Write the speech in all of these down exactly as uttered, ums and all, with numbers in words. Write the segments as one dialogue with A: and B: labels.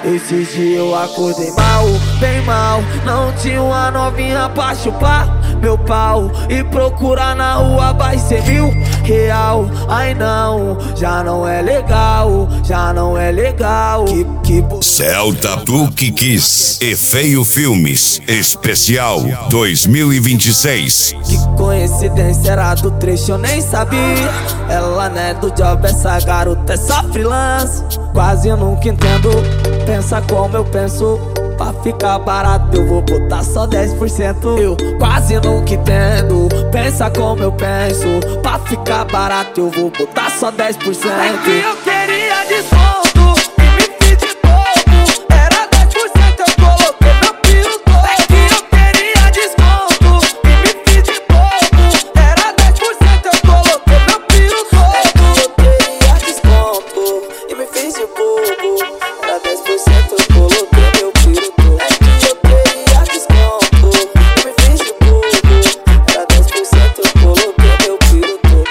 A: Esses dias eu acordei mal, bem mal. Não tinha uma novinha pra chupar meu pau e procurar na rua vai ser mil real. Ai não, já não é legal, já não é legal. Que, que...
B: Celta Truque Kiss e Feio Filmes Especial dois mil e vinte e seis.
A: Que coincidência, era do trecho, eu nem sabia. Ela não é do job, essa garota é só freelance. Quase eu nunca entendo, pensa como eu penso. Pra ficar barato eu vou botar só dez por cento. Eu quase nunca entendo, pensa como eu penso. Pra ficar barato eu vou botar só dez por cento. É que eu queria desconto e me fiz de bobo. Era dez por cento, eu coloquei meu piro todo. É que eu queria desconto e me fiz de bobo. Era dez por cento, eu coloquei meu piro todo. É que eu queria desconto e me fiz de bobo. Era dez por cento, eu coloquei meu piro todo. É que eu queria desconto e me fiz de bobo. Era dez por cento, eu coloquei meu piro todo.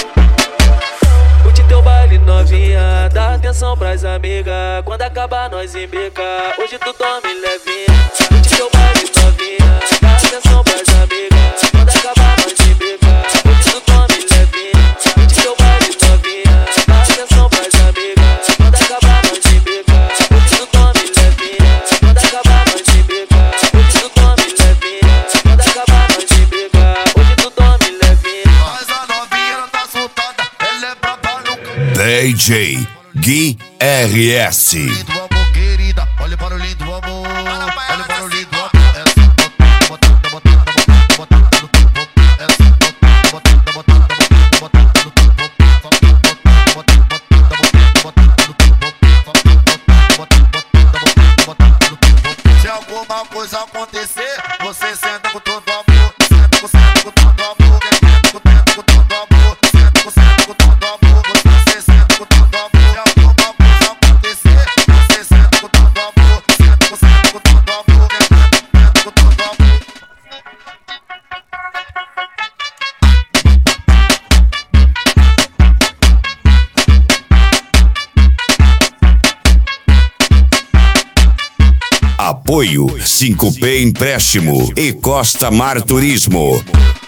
C: Curte teu baile novinha, dá atenção pras amigas. Quando acabar nós embica, hoje tu dorme levinha. Curte teu baile novinha, dá atenção pras amigas. Quando acabar nós embica, hoje tu dorme levinha. Curte teu baile novinha, dá atenção pras amigas. Quando acabar nós embica, hoje tu dorme levinha. Quando acabar nós embica, hoje tu dorme levinha. Quando acabar nós embica, hoje tu dorme levinha.
D: Mas a novinha não tá soltada, ela é braba no
B: D J Gui R S.
D: lindo amor, querida. Olha para o lindo amor, olha para o lindo amor. Essa botando, botando, botando no teu corpo. Essa botando, botando, botando, botando no teu corpo. Botando, botando, botando no teu corpo. Botando, botando, botando no teu corpo. Se alguma coisa acontecer, você senta com todo amor. Senta com, senta com todo amor. Senta com, senta com todo amor. Senta com, senta com todo amor. Você senta com todo amor. Se alguma coisa acontecer, você senta com todo amor. Senta com, senta com todo amor. Senta com todo amor.
B: Apoio cinco P Empréstimo e Costa Mar Turismo.